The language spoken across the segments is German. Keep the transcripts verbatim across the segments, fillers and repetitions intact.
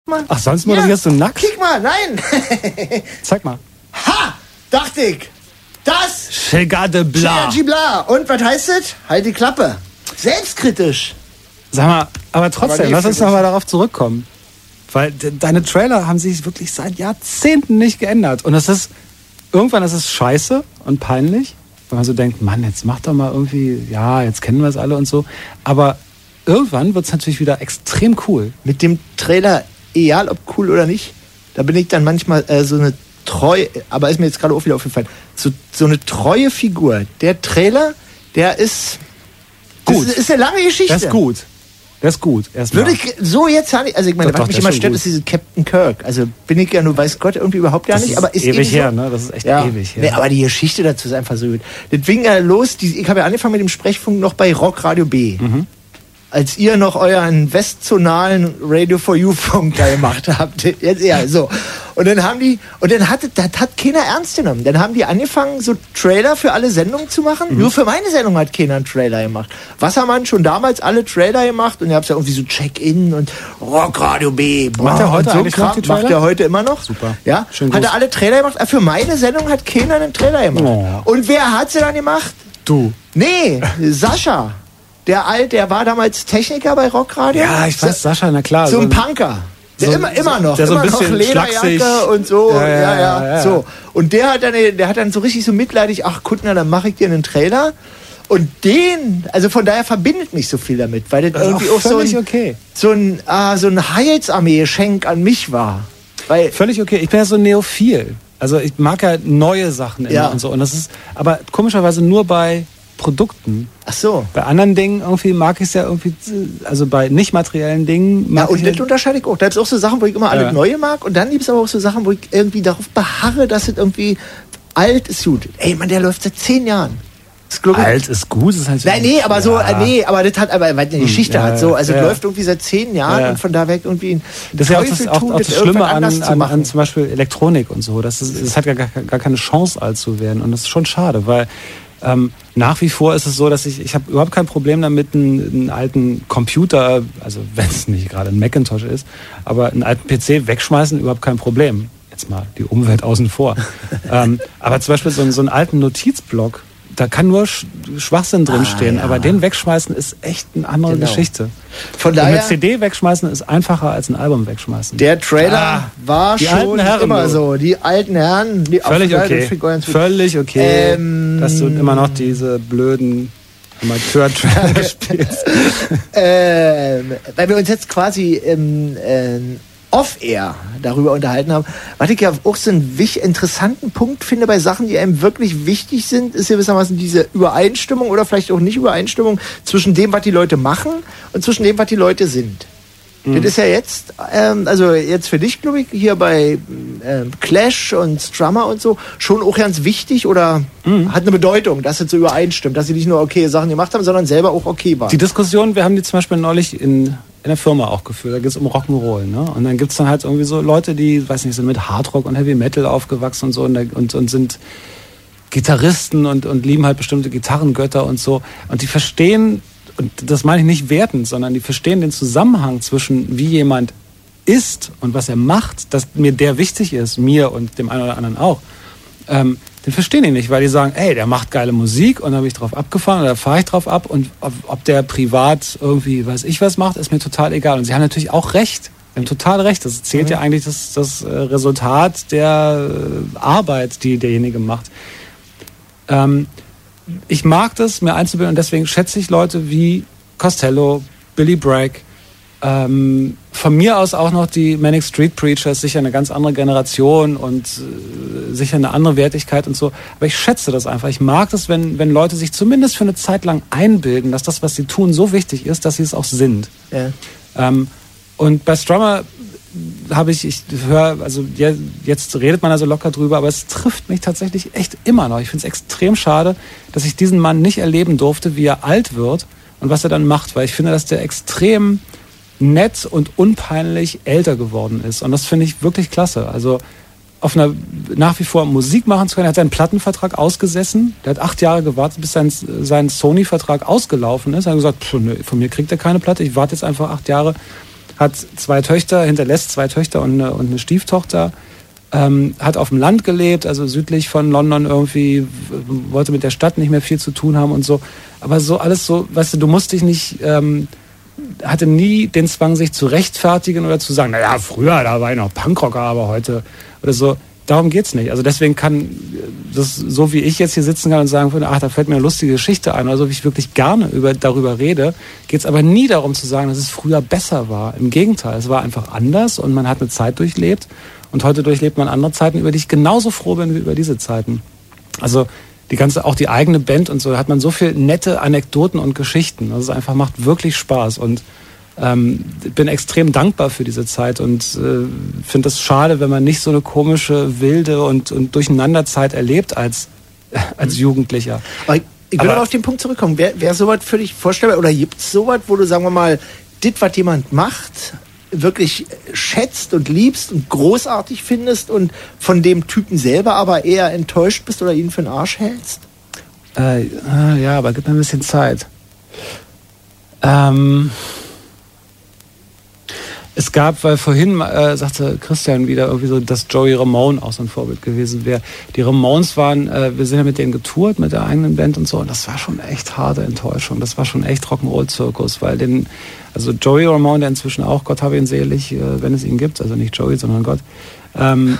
Mal. Ach, sonst moderierst ja. du nackt? Kick mal, nein. Zeig mal. Ha! Dachte ich. Das. Chega de Bla. Chega de Bla. Und was heißt es? Halt die Klappe. Selbstkritisch. Sag mal, aber trotzdem, aber lass uns nochmal darauf zurückkommen. Weil de- deine Trailer haben sich wirklich seit Jahrzehnten nicht geändert. Und das ist, irgendwann ist es scheiße und peinlich, wenn man so denkt, Mann, jetzt mach doch mal irgendwie, ja, jetzt kennen wir es alle und so. Aber irgendwann wird es natürlich wieder extrem cool. Mit dem Trailer, egal ob cool oder nicht, da bin ich dann manchmal äh, so eine treue, aber ist mir jetzt gerade auch wieder aufgefallen, so, so eine treue Figur. Der Trailer, der ist gut. Das ist, ist eine lange Geschichte. Das ist gut. Das ist gut. Erstmal. Würde ich so jetzt nicht, also ich meine, Doch, was doch, mich das immer ist stört, gut. ist diese Captain Kirk. Also bin ich ja nur, weiß Gott, irgendwie überhaupt gar Das nicht. ist Aber ist ewig eben her, so, ne? Das ist echt ja, ewig her. Nee, aber die Geschichte dazu ist einfach so gut. Das fing ja los, die, ich habe ja angefangen mit dem Sprechfunk noch bei Rock Radio B. Mhm. Als ihr noch euren westzonalen Radio for You Funk da gemacht habt. Jetzt ja, so. Und dann haben die, und dann hat, das hat keiner ernst genommen. Dann haben die angefangen, so Trailer für alle Sendungen zu machen. Mhm. Nur für meine Sendung hat keiner einen Trailer gemacht. Wassermann schon damals alle Trailer gemacht und ihr habt ja irgendwie so Check-In und Rock Radio B. Boah, macht er heute so eigentlich noch die Trailer? Macht er heute immer noch. Super. Ja? Schön hat groß. er alle Trailer gemacht. Aber für meine Sendung hat keiner einen Trailer gemacht. Oh. Und wer hat sie dann gemacht? Du. Nee, Sascha. Der alt, der war damals Techniker bei Rockradio. Ja, ich weiß, Sascha, na klar. So ein so Punker. Der so- immer, immer noch. der so ein immer bisschen noch Lederjacke schlaksig. und so. Ja, Ja, ja, ja, ja, ja. So. Und der hat dann, der hat dann so richtig so mitleidig, ach, guck mal, dann mache ich dir einen Trailer. Und den, also von daher verbindet mich so viel damit, weil das, Das ist irgendwie auch auch so völlig ein, okay. so ein, ah, so ein Heilsarmee-Geschenk an mich war. Weil, Völlig okay. Ich bin ja so neophil. Also ich mag ja neue Sachen immer Ja. und so. Und das ist aber komischerweise nur bei Produkten. ach so. Bei anderen Dingen irgendwie mag ich es ja irgendwie, also bei nicht materiellen Dingen Ja, mag und ich das unterscheide ich auch. Da gibt es auch so Sachen, wo ich immer alles Ja. Neue mag. Und dann gibt es aber auch so Sachen, wo ich irgendwie darauf beharre, dass es irgendwie alt ist gut. Ey, Mann, der läuft seit zehn Jahren. Das ist, glaub ich, alt ist gut. Ist halt so, Nein, nee, aber so, ja. äh, nee, aber das hat aber weil es eine Geschichte ja, hat. So, also ja. es läuft irgendwie seit zehn Jahren Ja. und von da weg irgendwie ein Das ist ja auch das, auch, tun, auch das das Schlimme irgendwann an, anders zu an, machen. an zum Beispiel Elektronik und so. Das, ist, das hat gar, gar, gar keine Chance, alt zu werden. Und das ist schon schade, weil ähm, nach wie vor ist es so, dass ich, ich habe überhaupt kein Problem damit, einen, einen alten Computer, also wenn es nicht gerade ein Macintosh ist, aber einen alten P C wegschmeißen, überhaupt kein Problem. Jetzt mal die Umwelt außen vor. ähm, aber zum Beispiel so, einen- so einen alten Notizblock, da kann nur Sch- Schwachsinn drinstehen, Ah, ja. aber den wegschmeißen ist echt eine andere Genau. Geschichte. Von Und daher, eine C D wegschmeißen ist einfacher als ein Album wegschmeißen. der Trailer Ah, war die schon alten Herren, immer du. so. Die alten Herren, die Völlig auf- okay. Figuren- Völlig okay, Ähm, dass du immer noch diese blöden Amateur-Trailer spielst. ähm, weil wir uns jetzt quasi im äh, Off-Air darüber unterhalten haben, was ich ja auch so einen wich- interessanten Punkt finde bei Sachen, die einem wirklich wichtig sind, ist gewissermaßen diese Übereinstimmung oder vielleicht auch nicht Übereinstimmung zwischen dem, was die Leute machen und zwischen dem, was die Leute sind. Das ist ja jetzt, ähm, also jetzt für dich, glaube ich, hier bei ähm, Clash und Strummer und so, schon auch ganz wichtig oder hat eine Bedeutung, dass es so übereinstimmt, dass sie nicht nur okay Sachen gemacht haben, sondern selber auch okay waren. Die Diskussion, wir haben die zum Beispiel neulich in, in der Firma auch geführt, da geht es um Rock'n'Roll. Ne? Und dann gibt es dann halt irgendwie so Leute, die, weiß nicht, sind mit Hardrock und Heavy Metal aufgewachsen und so und, und, und sind Gitarristen und, und lieben halt bestimmte Gitarrengötter und so. Und die verstehen, und das meine ich nicht wertend, sondern die verstehen den Zusammenhang zwischen wie jemand ist und was er macht, dass mir der wichtig ist, mir und dem einen oder anderen auch. Ähm, den verstehen die nicht, weil die sagen, ey, der macht geile Musik und da bin ich drauf abgefahren oder fahre ich drauf ab und ob, ob der privat irgendwie, weiß ich was macht, ist mir total egal. Und sie haben natürlich auch recht. Sie haben total recht. Das zählt ja eigentlich das, das äh, Resultat der äh, Arbeit, die derjenige macht. Ähm, ich mag das, mir einzubilden und deswegen schätze ich Leute wie Costello, Billy Bragg, ähm, von mir aus auch noch die Manic Street Preachers, sicher eine ganz andere Generation und äh, sicher eine andere Wertigkeit und so. Aber ich schätze das einfach. Ich mag das, wenn, wenn Leute sich zumindest für eine Zeit lang einbilden, dass das, was sie tun, so wichtig ist, dass sie es auch sind. Ja. Ähm, und bei Strummer habe ich, ich höre, also je, jetzt redet man also locker drüber, aber es trifft mich tatsächlich echt immer noch. Ich finde es extrem schade, dass ich diesen Mann nicht erleben durfte, wie er alt wird und was er dann macht, weil ich finde, dass der extrem nett und unpeinlich älter geworden ist. Und das finde ich wirklich klasse. Also auf einer nach wie vor Musik machen zu können. Er hat seinen Plattenvertrag ausgesessen. Der hat acht Jahre gewartet, bis sein, sein Sony-Vertrag ausgelaufen ist. Er hat gesagt, pff, nö, von mir kriegt er keine Platte. Ich warte jetzt einfach acht Jahre. hat zwei Töchter, hinterlässt zwei Töchter und eine, und eine Stieftochter. Ähm, hat auf dem Land gelebt, also südlich von London irgendwie, wollte mit der Stadt nicht mehr viel zu tun haben und so. Aber so alles so, weißt du, du musst dich nicht, ähm, hatte nie den Zwang, sich zu rechtfertigen oder zu sagen, naja, früher, da war ich noch Punkrocker, aber heute oder so. Darum geht's nicht. Also deswegen kann das, so wie ich jetzt hier sitzen kann und sagen würde, ach, da fällt mir eine lustige Geschichte ein, oder so wie ich wirklich gerne über, darüber rede, geht's aber nie darum zu sagen, dass es früher besser war. Im Gegenteil, es war einfach anders und man hat eine Zeit durchlebt. Und heute durchlebt man andere Zeiten, über die ich genauso froh bin wie über diese Zeiten. Also die ganze, auch die eigene Band und so, da hat man so viel nette Anekdoten und Geschichten. Also es einfach macht wirklich Spaß. Und ähm, bin extrem dankbar für diese Zeit und äh, finde es schade, wenn man nicht so eine komische, wilde und, und Durcheinanderzeit erlebt als, äh, als Jugendlicher. Aber ich, ich will aber auf den Punkt zurückkommen. Wäre wär sowas für dich vorstellbar oder gibt es sowas, wo du, sagen wir mal, das, was jemand macht, wirklich schätzt und liebst und großartig findest und von dem Typen selber aber eher enttäuscht bist oder ihn für den Arsch hältst? Äh, ja, aber gib mir ein bisschen Zeit. Ähm, es gab, weil vorhin äh, sagte Christian wieder irgendwie so, dass Joey Ramone auch so ein Vorbild gewesen wäre. Die Ramones waren, äh, wir sind ja mit denen getourt, mit der eigenen Band und so, und das war schon echt harte Enttäuschung. Das war schon echt Rock'n'Roll-Zirkus, weil den, also Joey Ramone, der inzwischen auch, Gott habe ihn selig, äh, wenn es ihn gibt, also nicht Joey, sondern Gott, ähm,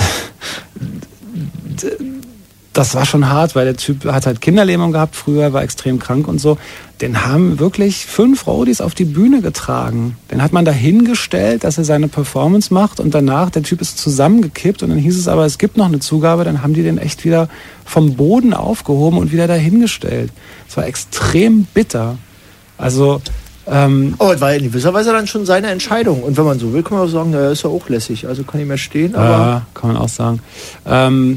das war schon hart, weil der Typ hat halt Kinderlähmung gehabt früher, war extrem krank und so. Den haben wirklich fünf Roadies auf die Bühne getragen. Den hat man da hingestellt, dass er seine Performance macht und danach, der Typ ist zusammengekippt und dann hieß es aber, es gibt noch eine Zugabe, dann haben die den echt wieder vom Boden aufgehoben und wieder dahingestellt. Es war extrem bitter. Also, ähm... Oh, das war in gewisser Weise dann schon seine Entscheidung. Und wenn man so will, kann man auch sagen, naja, ist ja auch lässig, also kann ich mehr stehen, aber... Ja, kann man auch sagen. Ähm...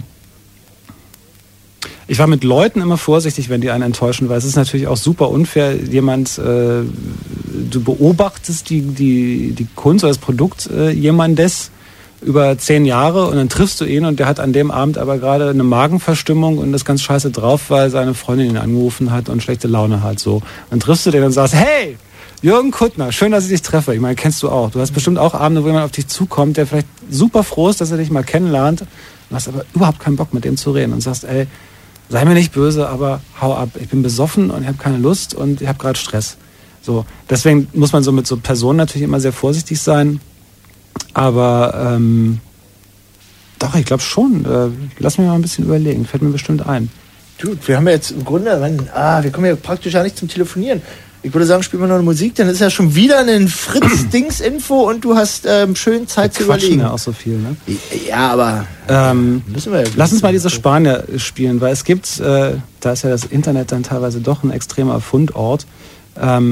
Ich war mit Leuten immer vorsichtig, wenn die einen enttäuschen, weil es ist natürlich auch super unfair, jemand, äh, du beobachtest die, die, die Kunst oder das Produkt äh, jemandes über zehn Jahre und dann triffst du ihn und der hat an dem Abend aber gerade eine Magenverstimmung und ist ganz scheiße drauf, weil seine Freundin ihn angerufen hat und schlechte Laune hat. So. Dann triffst du den und sagst, hey, Jürgen Kuttner, schön, dass ich dich treffe. Ich meine, kennst du auch. Du hast bestimmt auch Abende, wo jemand auf dich zukommt, der vielleicht super froh ist, dass er dich mal kennenlernt und hast aber überhaupt keinen Bock, mit dem zu reden und sagst, ey, sei mir nicht böse, aber hau ab. Ich bin besoffen und ich habe keine Lust und ich habe gerade Stress. So, deswegen muss man so mit so Personen natürlich immer sehr vorsichtig sein. Aber ähm, doch, ich glaube schon. Äh, lass mich mal ein bisschen überlegen. Fällt mir bestimmt ein. Dude, wir haben ja jetzt im Grunde, man, ah, wir kommen ja praktisch ja nicht zum Telefonieren. Ich würde sagen, spielen wir noch eine Musik, dann ist ja schon wieder ein Fritz-Dings-Info und du hast ähm, schön Zeit wir zu überlegen. Ja auch so viel, ne? Ja, aber ähm, müssen wir ja lass uns mal diese Spanier spielen, weil es gibt, äh, da ist ja das Internet dann teilweise doch ein extremer Fundort. Ähm,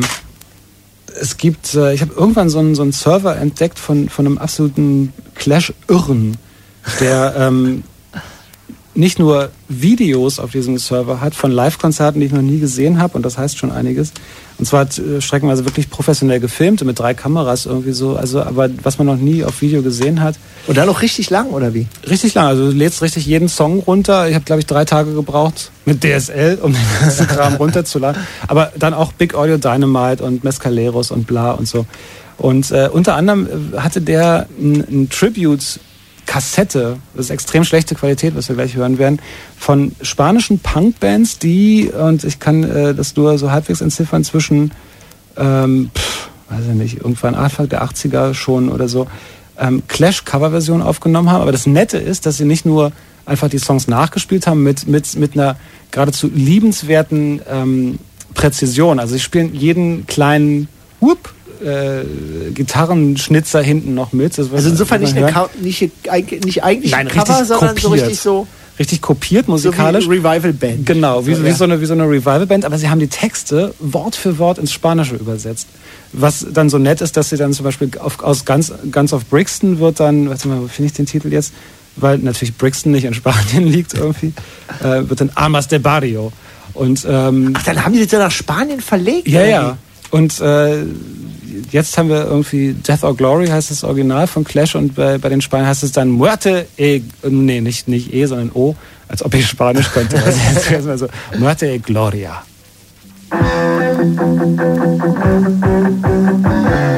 es gibt, äh, ich habe irgendwann so einen, so einen Server entdeckt von, von einem absoluten Clash-Irren, der ähm, nicht nur Videos auf diesem Server hat von Live-Konzerten, die ich noch nie gesehen habe, und das heißt schon einiges. Und zwar hat äh, streckenweise wirklich professionell gefilmt mit drei Kameras irgendwie so, also aber was man noch nie auf Video gesehen hat. Und dann noch richtig lang, oder wie? Richtig lang, also du lädst richtig jeden Song runter. Ich habe, glaube ich, drei Tage gebraucht mit D S L, um den ganzen Kram runterzuladen. Aber dann auch Big Audio Dynamite und Mescaleros und bla und so. Und äh, unter anderem hatte der ein, ein Tribute Kassette, das ist extrem schlechte Qualität, was wir gleich hören werden, von spanischen Punkbands, die, und ich kann äh, das nur so halbwegs entziffern, zwischen, ähm, pff, weiß ich nicht, irgendwann Anfang der achtziger schon oder so, ähm, Clash-Coverversion aufgenommen haben. Aber das Nette ist, dass sie nicht nur einfach die Songs nachgespielt haben mit, mit, mit einer geradezu liebenswerten ähm, Präzision. Also sie spielen jeden kleinen Whoop, Äh, Gitarrenschnitzer hinten noch mit. Das also insofern nicht, eine Ka- nicht, nicht eigentlich Nein, ein Cover, sondern kopiert. so richtig so... Richtig kopiert musikalisch. So wie Revival-Band. Genau, wie, so, wie, ja. so eine, wie so eine Revival-Band, aber sie haben die Texte Wort für Wort ins Spanische übersetzt. Was dann so nett ist, dass sie dann zum Beispiel auf, aus Guns, Guns of Brixton wird dann, warte mal, wo finde ich den Titel jetzt? Weil natürlich Brixton nicht in Spanien liegt irgendwie, äh, wird dann Armas de Barrio. Und, ähm, Ach, dann haben die das ja nach Spanien verlegt? Ja, ja. Und äh, jetzt haben wir irgendwie Death or Glory heißt das Original von Clash und bei, bei den Spaniern heißt es dann Muerte e, nee, nicht, nicht E, sondern O, als ob ich Spanisch könnte. Also jetzt erstmal so, Muerte e Gloria.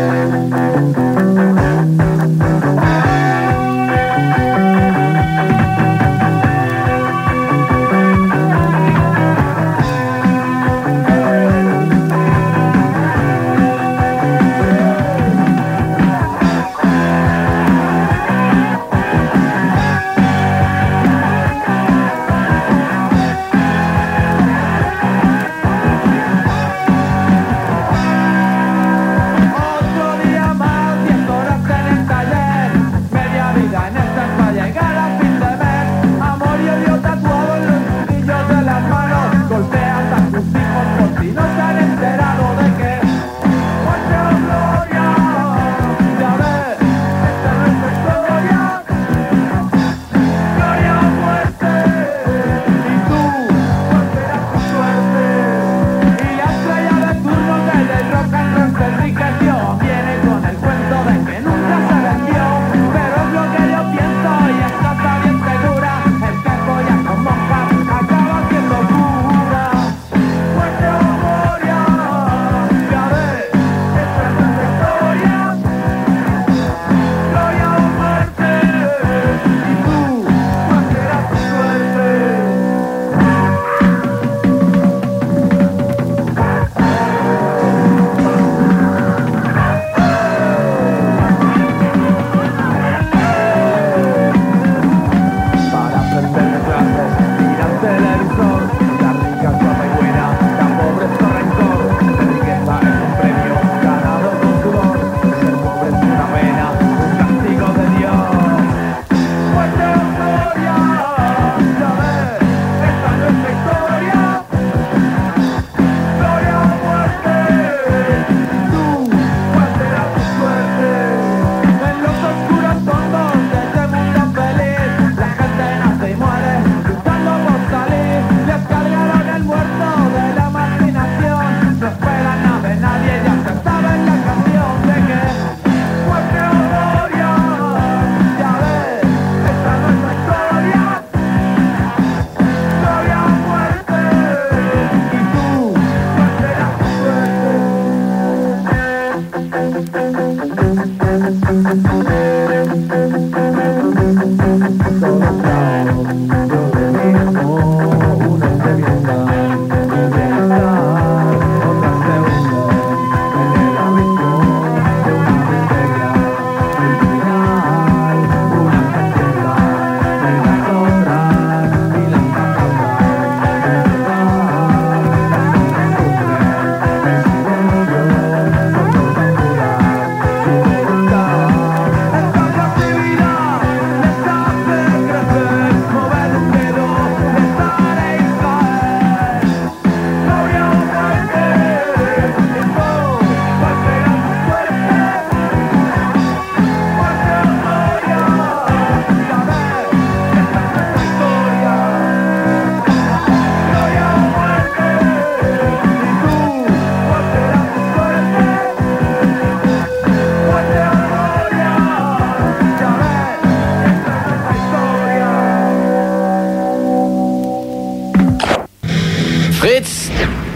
Fritz!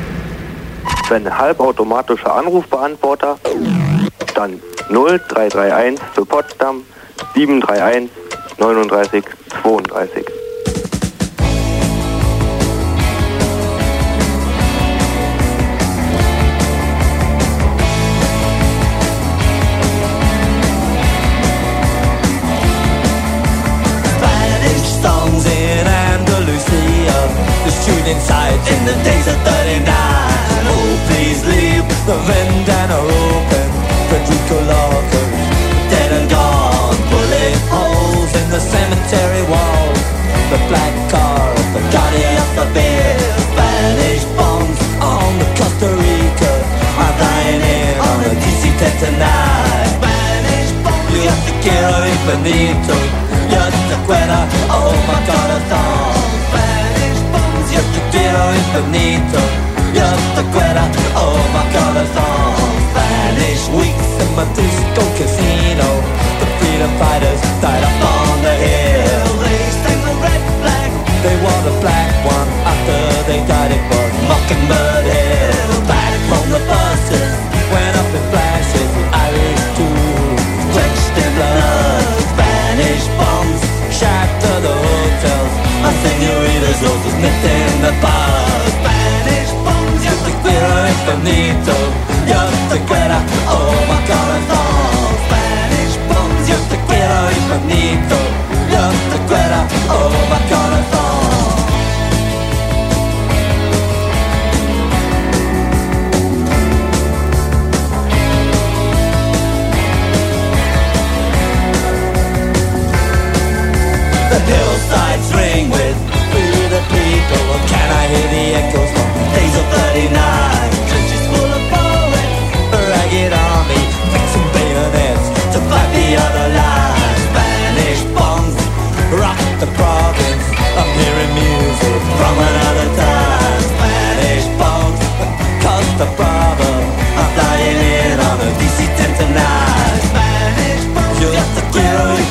Wenn halbautomatischer Anrufbeantworter, dann null drei drei eins für Potsdam sieben drei eins neununddreißig zweiunddreißig. Inside in the days of thirty-nine. Oh, please leave the Vendana open. Frederico lockers, dead and gone. Bullet holes in the cemetery wall. The black car of the Guardian of the Beer. Spanish bombs on the Costa Rica. I'm flying in on a D C ten tonight. Spanish bombs, you have to quiero infinito. Yo te acuerdo, oh my God, a song. Yo te quiero infinito, yo te quiero, oh my corazón. Spanish weeks in my disco casino. The freedom fighters died up on the hill. They sang the red flag, they wore the black one. After they died it was Mockingbird Hill. Back from the buses, went up in flashes. The Irish to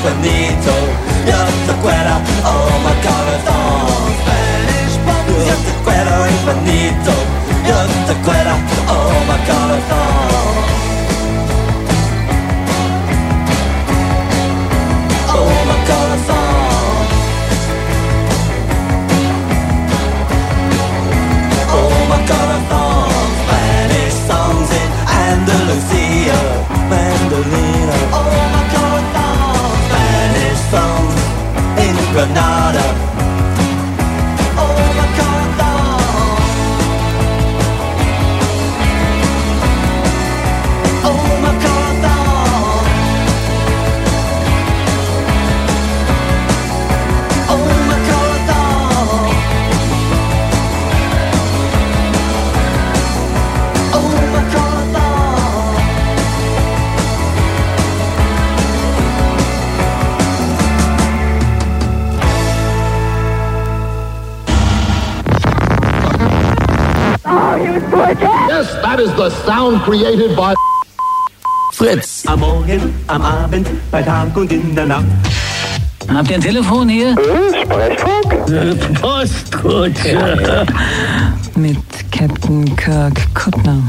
Benito. Yo te quiero, oh my corazón. Spanish bumps. Yo te quiero, Benito. Yo te quiero, oh my corazón. Oh my corazón. Oh my corazón. Spanish songs in Andalusia, Mandolina. Oh my corazón. Spanish songs in Granada. Oh my corazón. Oh my corazón. Oh my corazón. Oh my corazón. Yes, that is the sound created by Fritz. Am Morgen, am Abend, bei Tag und in der Nacht. Habt ihr ein Telefon hier? Sprechfunk? Postkutsche. Mit Captain Kirk Kuttner.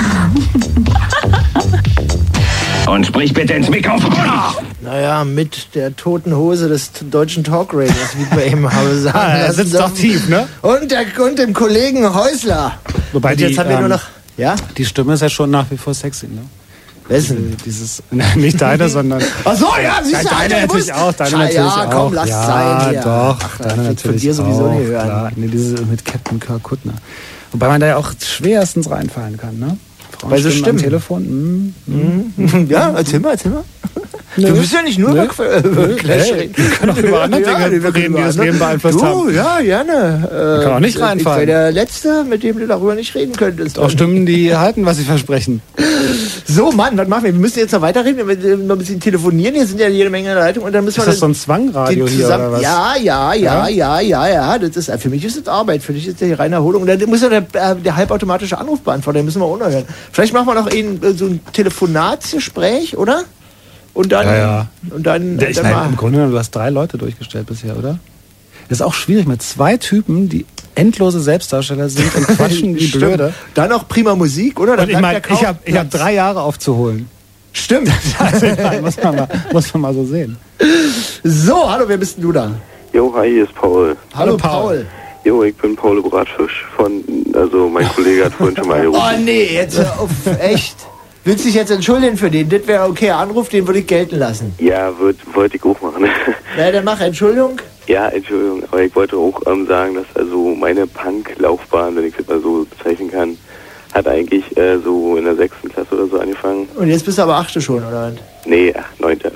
Und sprich bitte ins Mikrofon. Naja, mit der toten Hose des t- deutschen Talkradios, wie wir eben haben sagen. Ah, er sitzt doch tief, ne? Und, der, und dem Kollegen Häusler. Wobei und die, jetzt haben wir ähm, nur noch... Ja? Die Stimme ist ja schon nach wie vor sexy, ne? Wessen? Dieses, nicht deine, sondern... Ach so, ja, siehst du, deine Alter, natürlich du auch, deine Schei- natürlich ja, auch. komm, lass ja, sein hier. doch, Ach, deine das wird natürlich von dir sowieso auch, nicht hören. klar. Nee, diese mit Captain Kirk Kuttner. Wobei man da ja auch schwerstens reinfallen kann, ne? Bei so Frauenstimmen am Stimmen. Telefon. Mm, Mhm. Ja, erzähl mal, erzähl mal. Nö. Du bist ja nicht nur Nö. über, über Nö. Clash Hey, reden. wir können auch über andere Dinge wir können reden, die über das andere- Leben beeinflusst du, haben. Ja, gerne. Äh, kann auch nicht reinfallen. Ich wäre der Letzte, mit dem du darüber nicht reden könntest. Auch Stimmen, die halten, was sie versprechen. So, Mann, was machen wir? Wir müssen jetzt noch weiterreden, wir müssen noch ein bisschen telefonieren. Hier sind ja jede Menge in der Leitung und dann müssen Ist wir das so ein Zwangradio den hier zusammen- oder was? Ja, ja, ja, Ja? ja, ja, ja. Das ist, für mich ist das Arbeit, für dich ist das die reine Erholung. Und dann muss ja der, äh, der halbautomatische Anrufbeantworter, den müssen wir auch noch hören. Vielleicht machen wir noch ein, so ein Telefonatsgespräch, oder? Und dann, Ja, ja. und dann, Ich dann meine, mal- im Grunde genommen, du hast drei Leute durchgestellt bisher, oder? Das ist auch schwierig mit zwei Typen, die endlose Selbstdarsteller sind und quatschen wie Stimmt. blöde. Dann noch prima Musik, oder? Dann Und ich bleibt meine, der ich habe ich hab Kaufplatz. drei Jahre aufzuholen. Stimmt. Also, ich meine, muss, man mal, muss man mal so sehen. So, hallo, wer bist denn du da? Jo, hi, hier ist Paul. Hallo, Hallo, Paul. Paul. Jo, ich bin Paul Bratfisch von, also mein Kollege hat vorhin schon mal Oh gerufen. nee, jetzt hör auf, echt. Willst du dich jetzt entschuldigen für den? Das wäre okay, Anruf, den würde ich gelten lassen. Ja, würd, wollte ich auch machen. Na, dann mach Entschuldigung. Ja, Entschuldigung, aber ich wollte auch ähm, sagen, dass also meine Punk-Laufbahn, wenn ich das mal so bezeichnen kann, hat eigentlich äh, so in der sechsten Klasse oder so angefangen. Und jetzt bist du aber achte schon, oder was? Nee, ach, neunte.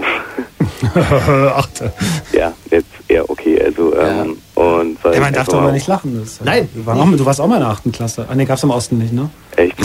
Achte. Ja, jetzt eher okay, also, ähm, und weil Ja, man ich darf einfach doch mal- aber nicht lachen. Das, Nein. Du, war auch, du warst auch mal in der achten Klasse. Ah, nee, gab's im Osten nicht, ne? Echt?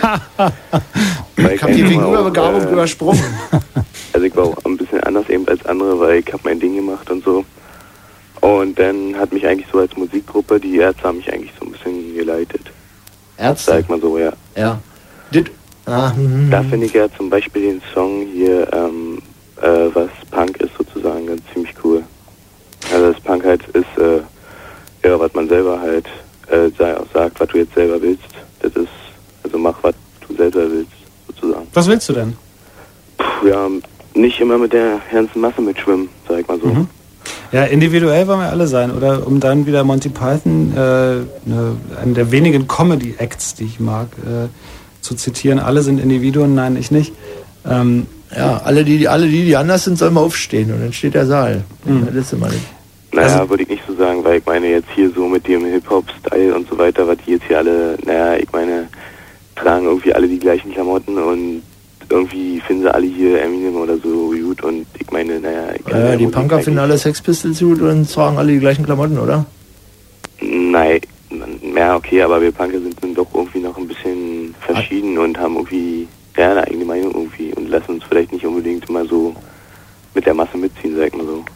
Weil Ich hab die einfach wegen auch, Überbegabung äh, übersprungen. Also ich war auch ein bisschen anders eben als andere, weil ich habe mein Ding gemacht und so. Und dann hat mich eigentlich so als Musikgruppe, die Ärzte haben mich eigentlich so ein bisschen geleitet. Ärzte? Sag mal so, ja. Ja. Das, ah, hm, Da finde ich ja zum Beispiel den Song hier, ähm, äh, was Punk ist sozusagen, ganz ziemlich cool. Also das Punk halt ist, äh, ja, was man selber halt äh, sa- sagt, was du jetzt selber willst. Das ist, also mach, was du selber willst, sozusagen. Was willst du denn? Puh, ja, nicht immer mit der ganzen Masse mitschwimmen, sag ich mal so. Mhm. Ja, individuell wollen wir alle sein. Oder um dann wieder Monty Python, äh, ne, einen der wenigen Comedy-Acts, die ich mag, äh, zu zitieren. Alle sind Individuen, nein, ich nicht. Ähm, ja, alle die, die, alle die, die anders sind, sollen mal aufstehen und dann steht der Saal. Mhm. Das ist immer nicht. Naja, Also- würde ich nicht so sagen, weil ich meine jetzt hier so mit dem Hip-Hop-Style und so weiter, was die jetzt hier alle, naja, ich meine, tragen irgendwie alle die gleichen Klamotten und irgendwie finden sie alle hier Eminem oder so gut und ich meine, naja... Ich kann Äh, ja die Musik Punker finden eigentlich- alle Sex Pistols gut und tragen alle die gleichen Klamotten, oder? Nein, ja, okay, aber wir Punker sind dann doch irgendwie noch ein bisschen verschieden und haben irgendwie, ja, eine eigene Meinung irgendwie und lassen uns vielleicht nicht unbedingt immer so mit der Masse mitziehen, sag ich mal so.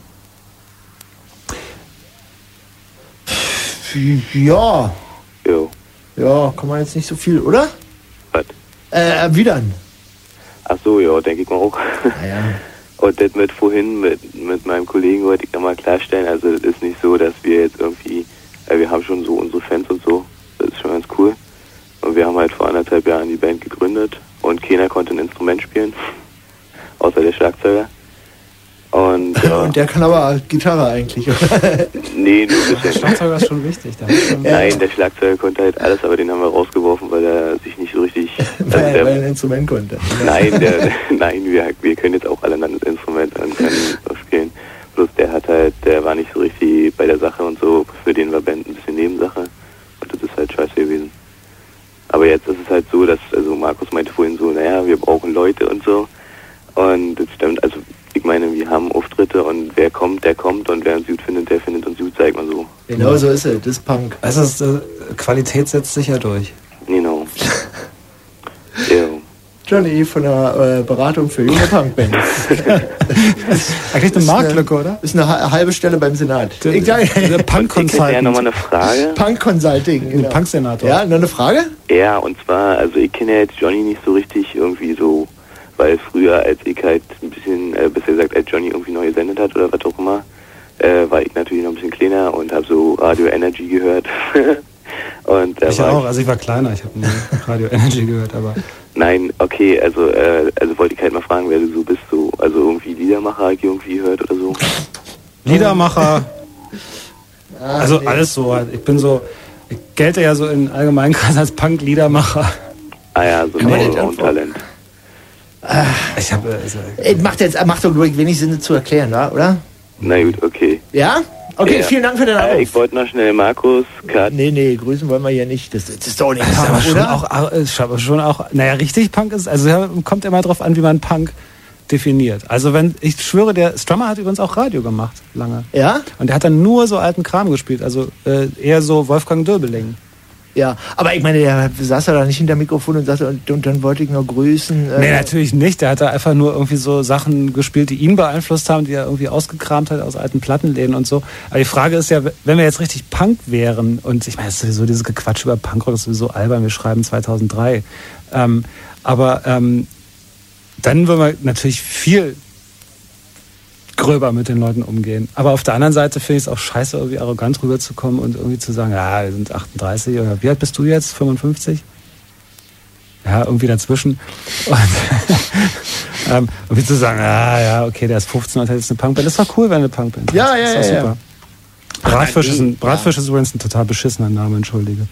Ja, Jo, ja, kann man jetzt nicht so viel, oder? was? Äh, erwidern. Ach so, ja, denke ich mal auch. Naja. Und das mit vorhin mit, mit meinem Kollegen wollte ich nochmal klarstellen, also es ist nicht so, dass wir jetzt irgendwie, äh, wir haben schon so unsere Fans und so, das ist schon ganz cool. Und wir haben halt vor anderthalb Jahren die Band gegründet und keiner konnte ein Instrument spielen, außer der Schlagzeuger. Und, äh, und der kann aber Gitarre eigentlich, oder? Nee, nur ein bisschen. Der Schlagzeuger ist schon wichtig. Da schon Nein, der Schlagzeuger konnte halt alles, aber den haben wir rausgeworfen, weil er sich nicht so richtig... weil, also der, weil er ein Instrument konnte. Nein, der, nein wir, wir können jetzt auch alle ein Instrument und können auch spielen. Bloß der hat halt, der war nicht so richtig bei der Sache und so. Für den war Band ein bisschen Nebensache. Und das ist halt scheiße gewesen. Aber jetzt ist es halt so, dass, also Markus meinte vorhin so, naja, wir brauchen Leute und so. Und das stimmt, also ich meine, wir haben Auftritte und wer kommt, der kommt und wer uns gut findet, der findet uns gut, sag mal so. Genau so ist es, das ist Punk. Also ist, äh, Qualität setzt sich ja durch. Genau. Ja. Johnny von der äh, Beratung für junge Punkbands. Eigentlich eine Marktlücke, oder? Ist eine ha- halbe Stelle beim Senat. Der, Ich der sag- Punk Ich hätte ja Consultant. nochmal eine Frage. Punk Consulting, genau. Punk-Senator. Ja, noch eine Frage? Ja, und zwar, also ich kenne ja jetzt Johnny nicht so richtig irgendwie so, weil früher, als ich halt ein bisschen, äh, besser gesagt, als Johnny irgendwie neu gesendet hat oder was auch immer, äh, war ich natürlich noch ein bisschen kleiner und habe so Radio Energy gehört. und da Ich war auch, also ich war kleiner, ich habe nie Radio Energy gehört, aber... Nein, okay, also äh, also wollte ich halt mal fragen, wer du so bist, so, also irgendwie Liedermacher hab ich irgendwie gehört oder so. Liedermacher, Ah, also nee. alles so halt. Ich bin so, ich gelte ja so in Allgemeinkreis als Punk-Liedermacher. Ah ja, so ein Aber nicht Allround-Talent. Ich habe... Also, Ey, macht jetzt macht doch ruhig wenig Sinn zu erklären, wa? Oder? Na gut, okay. Ja? Okay, Ja. vielen Dank für den Äh, Anruf. ich wollte noch schnell Markus, Kat, Nee, nee, grüßen wollen wir hier nicht. Das, das ist doch nicht Das ist aber Punk, schon oder? auch, ist aber schon auch, naja, richtig Punk ist, also ja, kommt immer drauf an, wie man Punk definiert. Also wenn, ich schwöre, der Strummer hat übrigens auch Radio gemacht, lange. Ja? Und der hat dann nur so alten Kram gespielt, also äh, eher so Wolfgang Döbeling. Ja, aber ich meine, der saß ja da nicht hinter dem Mikrofon und sagte, und, und dann wollte ich noch grüßen. Äh, Nee, natürlich nicht. Der hat da einfach nur irgendwie so Sachen gespielt, die ihn beeinflusst haben, die er irgendwie ausgekramt hat aus alten Plattenläden und so. Aber die Frage ist ja, wenn wir jetzt richtig Punk wären, und ich meine, es ist sowieso dieses Gequatsch über Punkrock, das ist sowieso albern, wir schreiben zweitausenddrei. Ähm, aber ähm, dann würden wir natürlich viel gröber mit den Leuten umgehen. Aber auf der anderen Seite finde ich es auch scheiße, irgendwie arrogant rüberzukommen und irgendwie zu sagen, ja, wir sind achtunddreißig oder wie alt bist du jetzt? fünfundfünfzig? Ja, irgendwie dazwischen. Und ähm, irgendwie zu sagen, ah, ja, okay, der ist fünfzehn und hat jetzt eine Punkband. Das war cool, wenn eine Punkband ist. Ja, ja, das ja, ist ja. super. Bratfisch, ist, ein, Bratfisch ist übrigens ein total beschissener Name, entschuldige.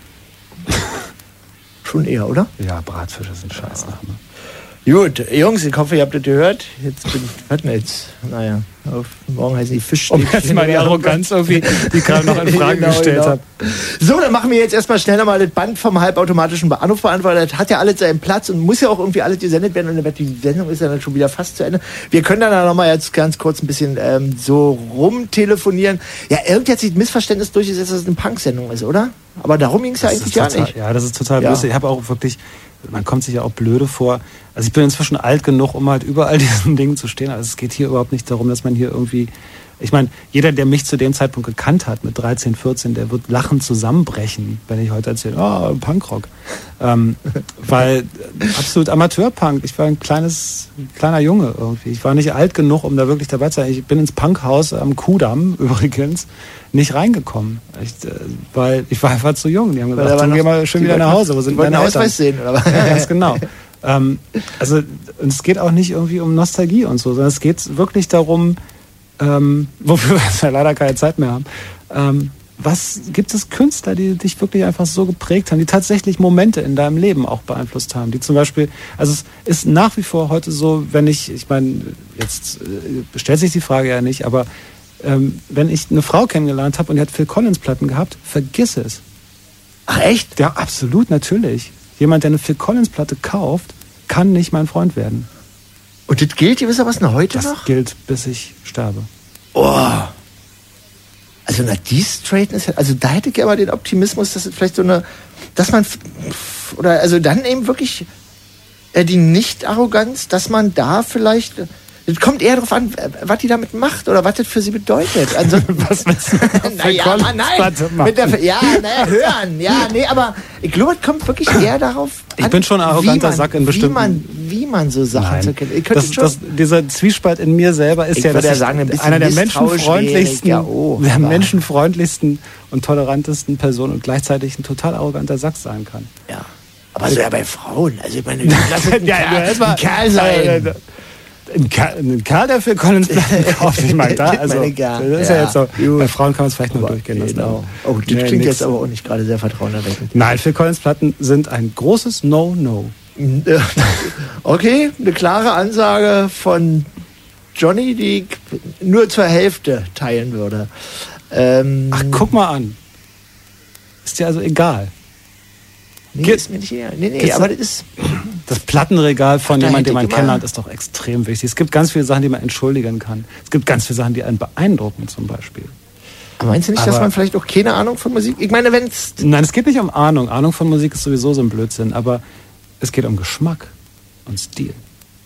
Schon eher, oder? Ja, Bratfisch ist ein Scheißname. Gut, Jungs, ich hoffe, ihr habt das gehört. Jetzt bin ich, was denn jetzt? Naja, auf, morgen heißen die Fischstäbchen. Um jetzt mal die Arroganz irgendwie, die ich gerade noch in Frage Genau, gestellt genau. habe. So, dann machen wir jetzt erstmal schnell nochmal das Band vom halbautomatischen Anrufbeantworter. Das hat ja alles seinen Platz und muss ja auch irgendwie alles gesendet werden. Und die Sendung ist ja dann schon wieder fast zu Ende. Wir können dann nochmal jetzt ganz kurz ein bisschen ähm, so rumtelefonieren. Ja, irgendwie hat sich ein Missverständnis durchgesetzt, dass es eine Punk-Sendung ist, oder? Aber darum ging es ja Das eigentlich ist gar total, nicht. Ja, das ist total Ja. blöd. Ich habe auch wirklich, man kommt sich ja auch blöde vor. Also ich bin inzwischen alt genug, um halt überall diesen Dingen zu stehen. Also es geht hier überhaupt nicht darum, dass man hier irgendwie, ich meine, jeder, der mich zu dem Zeitpunkt gekannt hat, mit dreizehn, vierzehn, der wird lachend zusammenbrechen, wenn ich heute erzähle, oh, Punkrock. Ähm, weil äh, absolut Amateurpunk. Ich war ein kleines, ein kleiner Junge irgendwie. Ich war nicht alt genug, um da wirklich dabei zu sein. Ich bin ins Punkhaus am Kudamm übrigens nicht reingekommen. Ich, äh, weil ich war einfach zu jung. Die haben Weil gesagt, da war dann geh noch- mal schön die wieder nach wollten- Hause. Wo sind die wollten deine den Ausweis Eltern? sehen, oder was? Ja, ganz genau. ähm, also, und es geht auch nicht irgendwie um Nostalgie und so, sondern es geht wirklich darum, ähm, wofür wir ja leider keine Zeit mehr haben. Ähm, was gibt es Künstler, die dich wirklich einfach so geprägt haben, die tatsächlich Momente in deinem Leben auch beeinflusst haben? Die zum Beispiel, also es ist nach wie vor heute so, wenn ich, ich meine, jetzt äh, stellt sich die Frage ja nicht, aber ähm, wenn ich eine Frau kennengelernt habe und die hat Phil Collins Platten gehabt, vergiss es. Ach, echt? Ja, absolut, natürlich. Jemand, der eine Phil Collins Platte kauft, kann nicht mein Freund werden. Und das gilt gewissermaßen heute Das noch? gilt, bis ich sterbe. Oh. Also na, die Straightness, also da hätte ich aber den Optimismus, dass es vielleicht so eine, dass man, f- f- oder also dann eben wirklich äh, die Nicht-Arroganz, dass man da vielleicht Es kommt eher darauf an, was die damit macht oder was das für sie bedeutet. Also, Was willst du naja, nein, mit der, ja, naja, hören, ja, nee, aber ich glaube, es kommt wirklich eher darauf Ich an, bin schon ein arroganter man, Sack in wie bestimmten... man, wie man so Sachen Nein. zu kennen. Ich könnte Das, schon, das, dieser Zwiespalt in mir selber ist Ich ja, würde dass ja ich sagen, ein bisschen einer der misstrauisch menschenfreundlichsten, wäre ich, ja, oh, der aber- menschenfreundlichsten und tolerantesten Personen und gleichzeitig ein total arroganter Sack sein kann. ja. Aber so ja bei Frauen, also ich meine, lass es ein, Ja, Kerl, erst mal- ein Kerl sein. Äh, Ein Kerl, ein Kerl, der für Collins Platten kauft, ich meine, da, also, Meine, ja, das ist ja, ja. jetzt so, Gut. bei Frauen kann man es vielleicht nur durchgehen lassen. Genau. aber- Oh, das Nee, klingt nix. jetzt aber auch nicht gerade sehr vertrauenerweckend. Nein, Phil Collins Platten sind ein großes No-No. Okay, eine klare Ansage von Johnny, die ich nur zur Hälfte teilen würde. Ähm, Ach, guck mal an. Ist dir also egal. nee, Ge- ist mir nicht egal. Nee, nee, Geht's aber da- das ist... Das Plattenregal von Da jemandem, hätte den man ich immer- kennenlernt, ist doch extrem wichtig. Es gibt ganz viele Sachen, die man entschuldigen kann. Es gibt ganz viele Sachen, die einen beeindrucken, zum Beispiel. Aber meinst du nicht, dass Aber- man vielleicht auch keine Ahnung von Musik... Ich meine, wenn es... Nein, es geht nicht um Ahnung. Ahnung von Musik ist sowieso so ein Blödsinn. Aber es geht um Geschmack und Stil.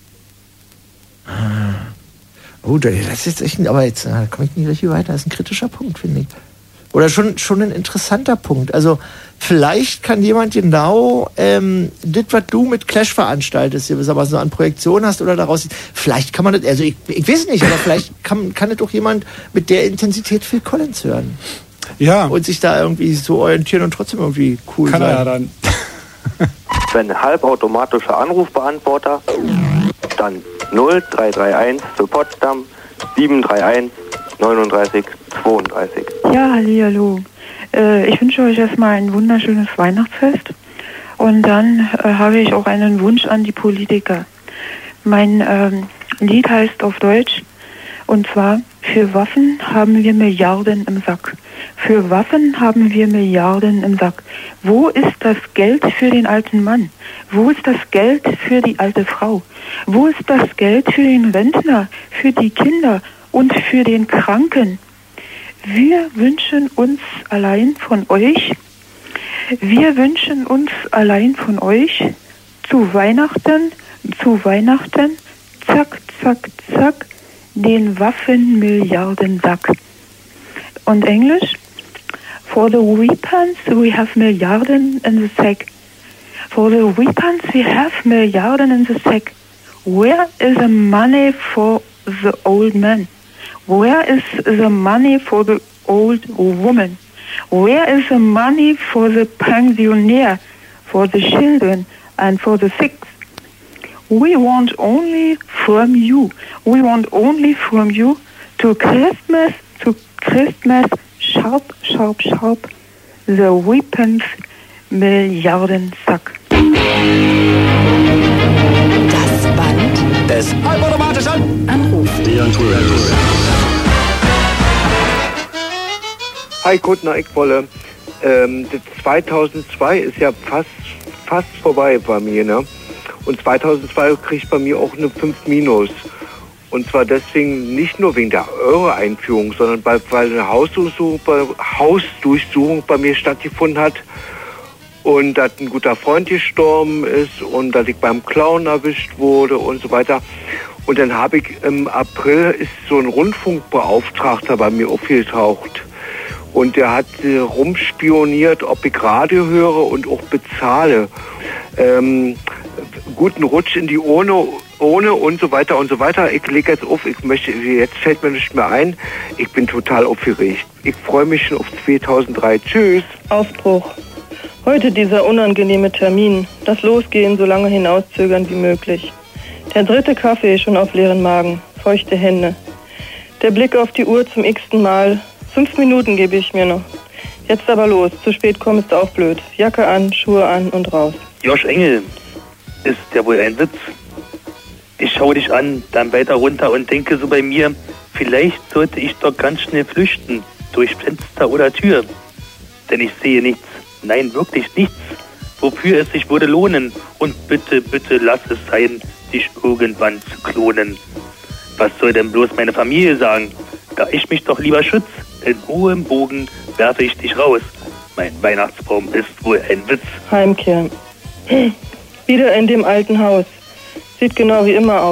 Oh, das ist jetzt echt... ein- Aber jetzt äh, da komme ich nicht richtig weiter. Das ist ein kritischer Punkt, finde ich. Oder schon, schon ein interessanter Punkt. Also vielleicht kann jemand genau ähm, das, was du mit Clash veranstaltest, hier, was aber so an Projektion hast oder daraus... Vielleicht kann man das... Also ich, ich weiß nicht, aber vielleicht kann, kann das doch jemand mit der Intensität Phil Collins hören. Ja, Und sich da irgendwie so orientieren und trotzdem irgendwie cool kann sein. er ja dann. Wenn halbautomatischer Anrufbeantworter, dann null drei drei eins für Potsdam sieben drei eins neununddreißig zweiunddreißig. Ja, hallihallo. Äh, ich wünsche euch erstmal ein wunderschönes Weihnachtsfest. Und dann äh, habe ich auch einen Wunsch an die Politiker. Mein ähm, Lied heißt auf Deutsch, und zwar: Für Waffen haben wir Milliarden im Sack. Für Waffen haben wir Milliarden im Sack. Wo ist das Geld für den alten Mann? Wo ist das Geld für die alte Frau? Wo ist das Geld für den Rentner, für die Kinder und für den Kranken? Wir wünschen uns allein von euch, wir wünschen uns allein von euch zu Weihnachten, zu Weihnachten, zack, zack, zack, den Waffenmilliardensack. Und Englisch: For the weapons we have Milliarden in the sack. For the weapons we have Milliarden in the sack. Where is the money for the old man? Where is the money for the old woman? Where is the money for the pensioner, for the children and for the sick? We want only from you. We want only from you to Christmas, to Christmas, sharp, sharp, sharp, the weapons Milliardensack. Das Band des halbautomatischen Anruf. Hi Kuttner, ich wolle. Ähm, das zweitausendzwei ist ja fast, fast vorbei bei mir, ne? Und zweitausendzwei kriegt bei mir auch eine fünf minus. Und zwar deswegen nicht nur wegen der Euro-Einführung, sondern weil, weil eine Hausdurchsuchung bei, Hausdurchsuchung bei mir stattgefunden hat. Und dass ein guter Freund gestorben ist und dass ich beim Clown erwischt wurde und so weiter. Und dann habe ich im April ist so ein Rundfunkbeauftragter bei mir aufgetaucht. Und der hat äh, rumspioniert, ob ich Radio höre und auch bezahle. Ähm, guten Rutsch in die Urne, ohne und so weiter und so weiter. Ich lege jetzt auf, ich möchte, jetzt fällt mir nicht mehr ein. Ich bin total aufgeregt. Ich freue mich schon auf zweitausenddrei. Tschüss. Ausbruch. Heute dieser unangenehme Termin. Das Losgehen so lange hinauszögern wie möglich. Der dritte Kaffee schon auf leeren Magen. Feuchte Hände. Der Blick auf die Uhr zum x-ten Mal. Fünf Minuten gebe ich mir noch. Jetzt aber los. Zu spät kommen ist auch blöd. Jacke an, Schuhe an und raus. Josh Engel, ist ja wohl ein Witz. Ich schaue dich an, dann weiter runter und denke so bei mir, vielleicht sollte ich doch ganz schnell flüchten, durch Fenster oder Tür. Denn ich sehe nichts, nein, wirklich nichts, wofür es sich würde lohnen. Und bitte, bitte lass es sein, dich irgendwann zu klonen. Was soll denn bloß meine Familie sagen? Da ich mich doch lieber schütze, in hohem Bogen werfe ich dich raus. Mein Weihnachtsbaum ist wohl ein Witz. Heimkehr. Wieder in dem alten Haus. Sieht genau wie immer aus.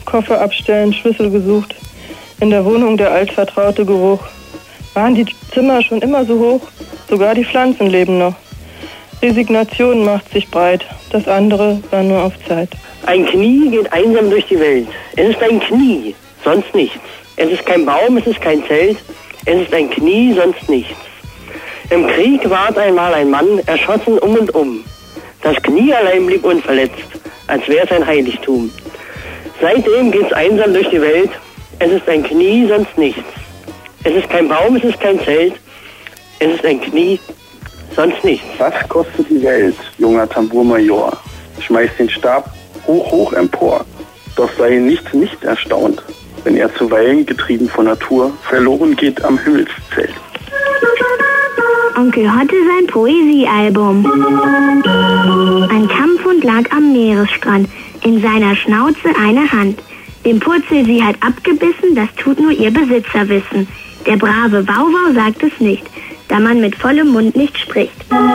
Koffer abstellen, Schlüssel gesucht. In der Wohnung der altvertraute Geruch. Waren die Zimmer schon immer so hoch? Sogar die Pflanzen leben noch. Resignation macht sich breit. Das andere war nur auf Zeit. Ein Knie geht einsam durch die Welt. Es ist ein Knie, sonst nichts. Es ist kein Baum, es ist kein Zelt. Es ist ein Knie, sonst nichts. Im Krieg ward einmal ein Mann erschossen um und um. Das Knie allein blieb unverletzt, als wär's ein Heiligtum. Seitdem geht's einsam durch die Welt. Es ist ein Knie, sonst nichts. Es ist kein Baum, es ist kein Zelt. Es ist ein Knie, sonst nichts. Was kostet die Welt, junger Tambourmajor? Schmeißt den Stab hoch, hoch empor. Doch sei nicht, nicht erstaunt, wenn er zuweilen, getrieben von Natur, verloren geht am Himmelszelt. Onkel Hotte sein Poesiealbum. Ein Kampfhund lag am Meeresstrand, in seiner Schnauze eine Hand. Dem Purzel sie hat abgebissen, das tut nur ihr Besitzer wissen. Der brave Wauwau sagt es nicht, da man mit vollem Mund nicht spricht.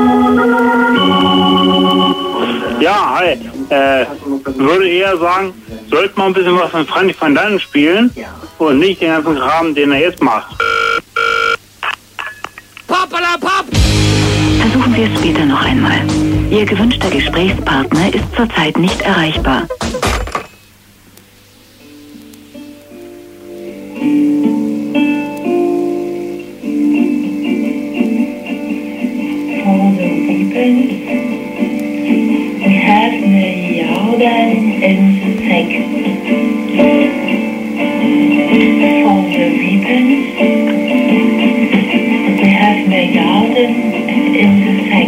Ja, hi. Äh, würde eher sagen, sollte man ein bisschen was von Frank van Dannen spielen und nicht den ganzen Kram, den er jetzt macht. Pappalapapp! Versuchen wir es später noch einmal. Ihr gewünschter Gesprächspartner ist zurzeit nicht erreichbar. We have milliarden in the sack. For the weapons, we have milliarden in the sack.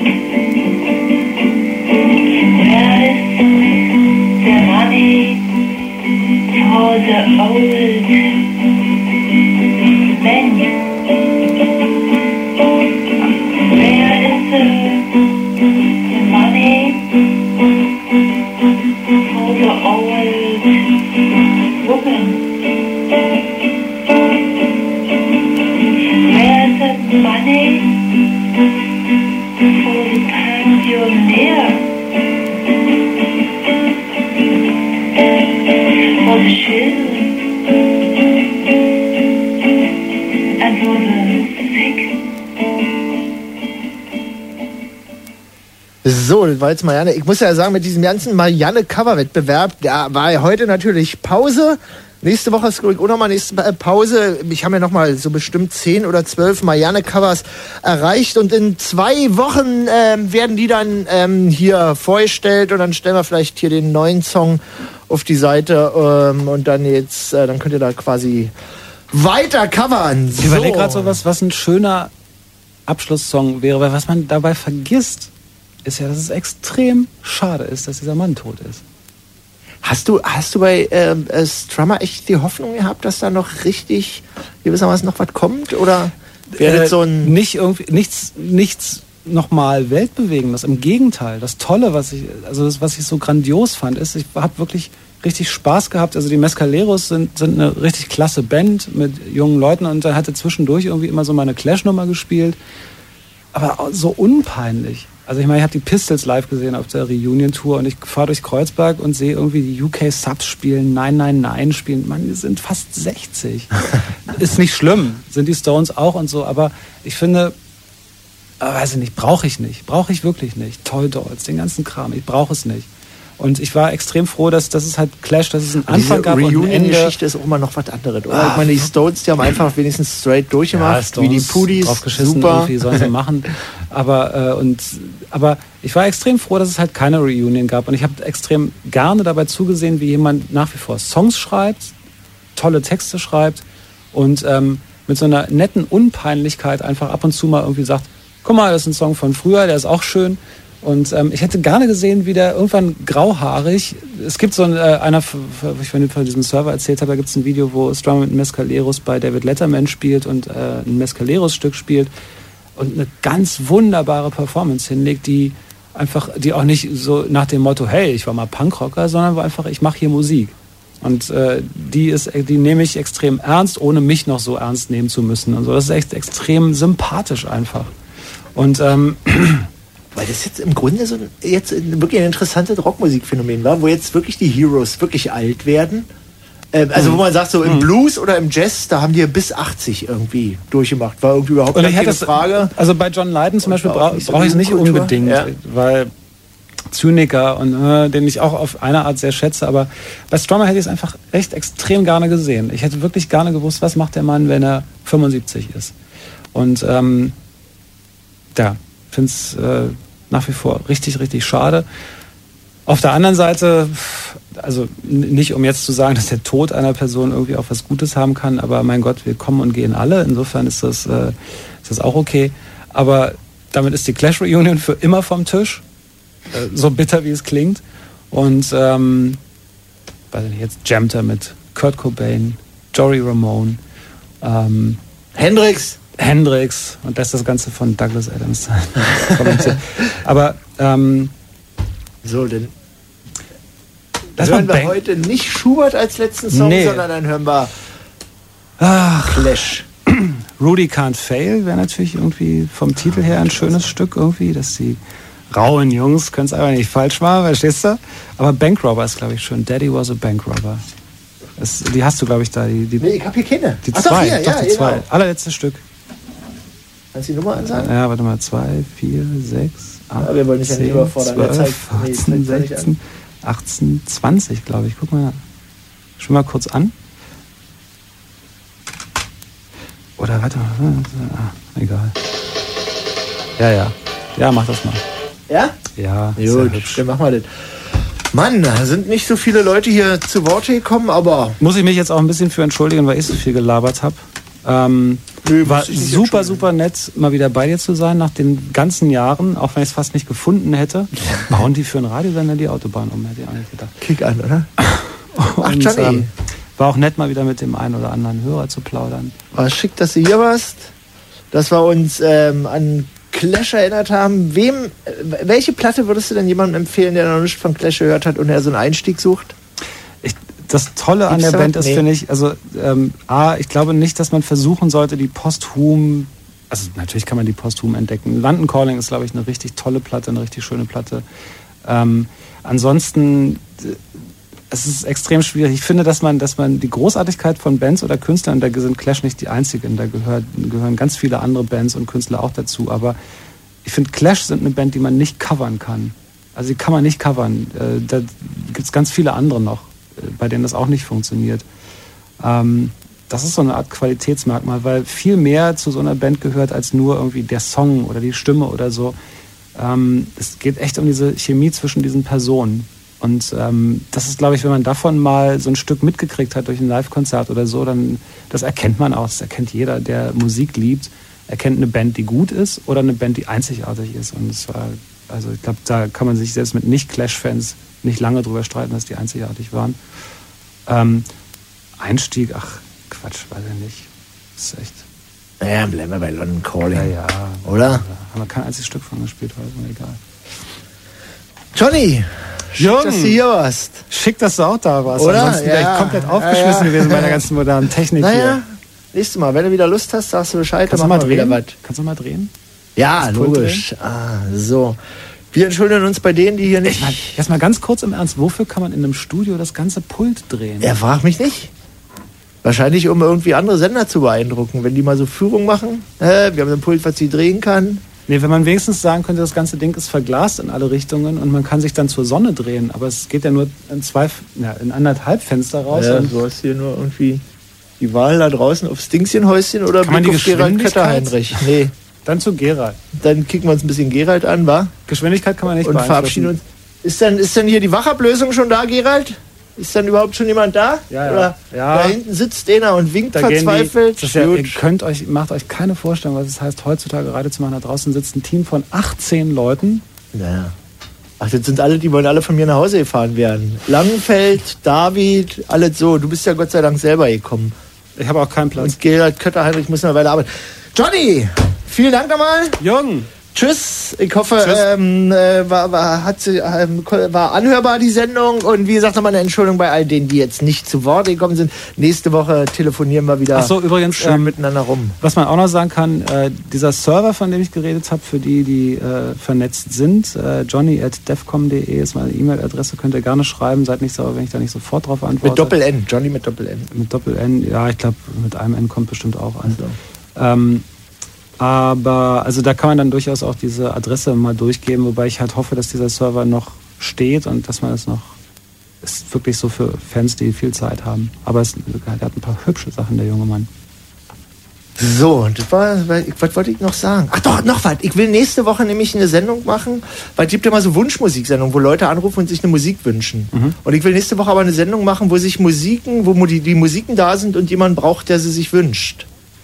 Where is the money for the old men? Where is the money for the old woman? Where's the money for the pensioner? For the children and for the sick? So, das war jetzt Marianne. Ich muss ja sagen, mit diesem ganzen Marianne-Cover-Wettbewerb, da war ja heute natürlich Pause. Nächste Woche ist, glaube ich, auch nochmal nächste Pause. Ich habe ja nochmal so bestimmt zehn oder zwölf Marianne-Covers erreicht und in zwei Wochen ähm, werden die dann ähm, hier vorgestellt und dann stellen wir vielleicht hier den neuen Song auf die Seite ähm, und dann jetzt, äh, dann könnt ihr da quasi weiter covern. Ich überlege gerade so was, was ein schöner Abschlusssong wäre, weil was man dabei vergisst, ist ja, dass es extrem schade ist, dass dieser Mann tot ist. Hast du, hast du bei ähm, äh, Strummer echt die Hoffnung gehabt, dass da noch richtig gewissermaßen noch was kommt? Oder wäre äh, das so ein... Nicht irgendwie, nichts, nichts nochmal Weltbewegendes. Im Gegenteil. Das Tolle, was ich, also das, was ich so grandios fand, ist, ich habe wirklich richtig Spaß gehabt. Also die Mescaleros sind, sind eine richtig klasse Band mit jungen Leuten und dann hatte zwischendurch irgendwie immer so meine Clash-Nummer gespielt. Aber so unpeinlich. Also ich meine, ich habe die Pistols live gesehen auf der Reunion-Tour und ich fahre durch Kreuzberg und sehe irgendwie die U K-Subs spielen, nein, nein, nein spielen. Mann, die sind fast sechzig. Ist nicht schlimm, sind die Stones auch und so, aber ich finde, äh, weiß ich nicht, brauche ich nicht. Brauche ich wirklich nicht. Toy Dolls, den ganzen Kram, ich brauche es nicht. Und ich war extrem froh, dass, dass es halt Clash, dass es einen Anfang gab und ein Ende. Die Reunion-Geschichte ist auch immer noch was anderes, oder? Ah, ich meine, die Stones, die haben einfach wenigstens straight durchgemacht, ja, wie die Pudis, draufgeschissen, super. Irgendwie sollen sie machen. Aber, äh, und, aber ich war extrem froh, dass es halt keine Reunion gab. Und ich habe extrem gerne dabei zugesehen, wie jemand nach wie vor Songs schreibt, tolle Texte schreibt und ähm, mit so einer netten Unpeinlichkeit einfach ab und zu mal irgendwie sagt, guck mal, das ist ein Song von früher, der ist auch schön. Und ähm, ich hätte gerne gesehen, wie der irgendwann grauhaarig, es gibt so ein, äh, einer, ich von diesem Server erzählt habe, da gibt es ein Video, wo Strummer mit Mescaleros bei David Letterman spielt und äh, ein Mescaleros-Stück spielt und eine ganz wunderbare Performance hinlegt, die einfach, die auch nicht so nach dem Motto, hey, ich war mal Punkrocker, sondern wo einfach, ich mache hier Musik. Und äh, die ist, die nehme ich extrem ernst, ohne mich noch so ernst nehmen zu müssen. Und so, das ist echt extrem sympathisch einfach. Und ähm, weil das jetzt im Grunde so ein, jetzt wirklich ein interessantes Rockmusikphänomen war, wo jetzt wirklich die Heroes wirklich alt werden Äh, also Mhm. wo man sagt, so im Mhm. Blues oder im Jazz, da haben die bis achtzig irgendwie durchgemacht. War irgendwie überhaupt Und ich keine hätte das, Frage. also bei John Lydon zum Beispiel war auch bra nicht so brauche ich es nicht Jugendkultur. unbedingt, Ja. weil Zyniker und äh, den ich auch auf eine Art sehr schätze, aber bei Stromae hätte ich es einfach echt extrem gerne gesehen. Ich hätte wirklich gerne gewusst, was macht der Mann, wenn er fünfundsiebzig ist. Und ähm, ja, finde es äh, nach wie vor richtig, richtig schade. Auf der anderen Seite, also n- nicht um jetzt zu sagen, dass der Tod einer Person irgendwie auch was Gutes haben kann, aber mein Gott, wir kommen und gehen alle. Insofern ist das, äh, ist das auch okay. Aber damit ist die Clash Reunion für immer vom Tisch. Äh, so bitter, wie es klingt. Und ähm, weiß ich nicht, jetzt jammt er mit Kurt Cobain, Joey Ramone, ähm, Hendrix. Hendrix und lässt das Ganze von Douglas Adams kommentieren. Aber ähm, so, denn das hören war wir Bang- heute nicht Schubert als letzten Song, Nee. sondern dann hören wir Ach, Clash. Rudy Can't Fail wäre natürlich irgendwie vom Titel her ein schönes Stück irgendwie, dass die rauen Jungs können es einfach nicht falsch machen, verstehst du? Aber Bankrobber ist, glaube ich, schön. Daddy was a Bankrobber. Das, die hast du, glaube ich, da. Die, die, Nee, ich hab hier keine. die Ach, zwei. doch, hier, doch, ja, die genau. zwei. Allerletztes Stück. Kannst du die Nummer ansagen? Ja, warte mal. Zwei, vier, sechs, acht, Ja, wir wollen nicht an die zehn, überfordern. Der zwölf, zeigt- nee, vierzehn, zeigt nicht an. sechzehn, achtzehn, zwanzig, glaube ich. Guck mal. Schau mal kurz an. Oder warte mal. Ah, egal. Ja, ja. Ja, mach das mal. Ja? Ja, Gut, sehr hübsch. dann machen wir das. Mann, da sind nicht so viele Leute hier zu Wort gekommen, aber Muss ich mich jetzt auch ein bisschen für entschuldigen, weil ich so viel gelabert habe. Ähm, war muss ich nicht super, super nett, mal wieder bei dir zu sein nach den ganzen Jahren, auch wenn ich es fast nicht gefunden hätte. Bauen die für einen Radiosender die Autobahn um, hätte ich auch nicht gedacht. Kick an, oder? Ach, Und, Johnny. ähm, war auch nett, mal wieder mit dem einen oder anderen Hörer zu plaudern. war schick, dass du hier warst, dass wir uns ähm, an Clash erinnert haben. Wem, äh, welche Platte würdest du denn jemandem empfehlen, der noch nicht von Clash gehört hat und der so einen Einstieg sucht? Das Tolle an Gibt's der da? Band ist, Nee. finde ich, also ähm, A, ich glaube nicht, dass man versuchen sollte, die posthum, also natürlich kann man die posthum entdecken. London Calling ist, glaube ich, eine richtig tolle Platte, eine richtig schöne Platte. Ähm, ansonsten, äh, es ist extrem schwierig. Ich finde, dass man, dass man die Großartigkeit von Bands oder Künstlern, da sind Clash nicht die einzigen, da gehört, gehören ganz viele andere Bands und Künstler auch dazu, aber ich finde, Clash sind eine Band, die man nicht covern kann. Also die kann man nicht covern. Äh, da gibt es ganz viele andere noch, bei denen das auch nicht funktioniert. Ähm, das ist so eine Art Qualitätsmerkmal, weil viel mehr zu so einer Band gehört als nur irgendwie der Song oder die Stimme oder so. Ähm, es geht echt um diese Chemie zwischen diesen Personen. Und ähm, das ist, glaube ich, wenn man davon mal so ein Stück mitgekriegt hat durch ein Live-Konzert oder so, dann das erkennt man auch. Das erkennt jeder, der Musik liebt. Erkennt eine Band, die gut ist oder eine Band, die einzigartig ist. Und es war, also ich glaube, da kann man sich selbst mit Nicht-Clash-Fans nicht lange drüber streiten, dass die einzigartig waren. Ähm, Einstieg, ach Quatsch, weiß ich nicht. Das ist echt. Naja, bleiben wir bei London Calling. Ja, ja. Oder? Da haben wir kein einziges Stück von gespielt, war mir egal. Johnny, schick, Jung. dass du hier warst. Schick, dass du auch da warst. Oder? Ansonsten wäre Ja. ich komplett aufgeschmissen Ja, ja. gewesen bei der ganzen modernen Technik Naja, hier. nächstes Mal, wenn du wieder Lust hast, sagst du Bescheid, Kannst du dann mal machen wir wieder drehen? was. Kannst du mal drehen? Ja, Das Pult logisch. Ah, so. Wir entschuldigen uns bei denen, die hier nicht... Jetzt mal ganz kurz im Ernst, wofür kann man in einem Studio das ganze Pult drehen? Er fragt mich nicht. Wahrscheinlich, um irgendwie andere Sender zu beeindrucken. Wenn die mal so Führung machen, äh, wir haben ein Pult, was sie drehen kann. Nee, wenn man wenigstens sagen könnte, das ganze Ding ist verglast in alle Richtungen und man kann sich dann zur Sonne drehen, aber es geht ja nur in zwei, ja, in anderthalb Fenster raus. Ja, und du hast hier nur irgendwie die Wahl da draußen aufs Dingschenhäuschen oder Kann man die Blick auf Gerald Geschwindigkeit? Kötter-Heinrich. Nee. Dann zu Gerald. Dann kicken wir uns ein bisschen Gerald an, wa? Geschwindigkeit kann man nicht Und verabschieden uns. Ist denn, ist denn hier die Wachablösung schon da, Gerald? Ist dann überhaupt schon jemand da? Ja, ja. Oder Ja. da hinten sitzt einer und winkt Da gehen verzweifelt. Die, das ist ja, Gut. ihr könnt euch, macht euch keine Vorstellung, was es heißt, heutzutage Radio zu machen. Da draußen sitzt ein Team von achtzehn Leuten. Naja. Ach, das sind alle, die wollen alle von mir nach Hause gefahren werden. Langenfeld, David, alles so. Du bist ja Gott sei Dank selber gekommen. Ich habe auch keinen Platz. Und Gerald Kötter-Heinrich muss noch eine Weile arbeiten. Johnny, vielen Dank nochmal. Jung. Tschüss. Ich hoffe, ähm, äh, war, war, hat sie, ähm, war anhörbar die Sendung. Und wie gesagt, nochmal eine Entschuldigung bei all denen, die jetzt nicht zu Wort gekommen sind. Nächste Woche telefonieren wir wieder. Ach so, übrigens, schön ähm, miteinander rum. Was man auch noch sagen kann, äh, dieser Server, von dem ich geredet habe, für die, die äh, vernetzt sind, äh, johnny at defcom punkt de ist meine E-Mail-Adresse, könnt ihr gerne schreiben. Seid nicht sauer, wenn ich da nicht sofort drauf antworte. Mit Doppel-N, Johnny mit Doppel-N. Mit Doppel-N, ja, ich glaube, mit einem N kommt bestimmt auch an. Also. Ähm, Aber also da kann man dann durchaus auch diese Adresse mal durchgeben, wobei ich halt hoffe, dass dieser Server noch steht und dass man es noch, ist wirklich so für Fans, die viel Zeit haben. Aber es, der hat ein paar hübsche Sachen, der junge Mann. So, das war, was wollte ich noch sagen? Ach doch, noch was. Ich will nächste Woche nämlich eine Sendung machen, weil es gibt ja mal so Wunschmusiksendungen, wo Leute anrufen und sich eine Musik wünschen. Mhm. Und ich will nächste Woche aber eine Sendung machen, wo sich Musiken, wo die, die Musiken da sind und jemand braucht, der sie sich wünscht.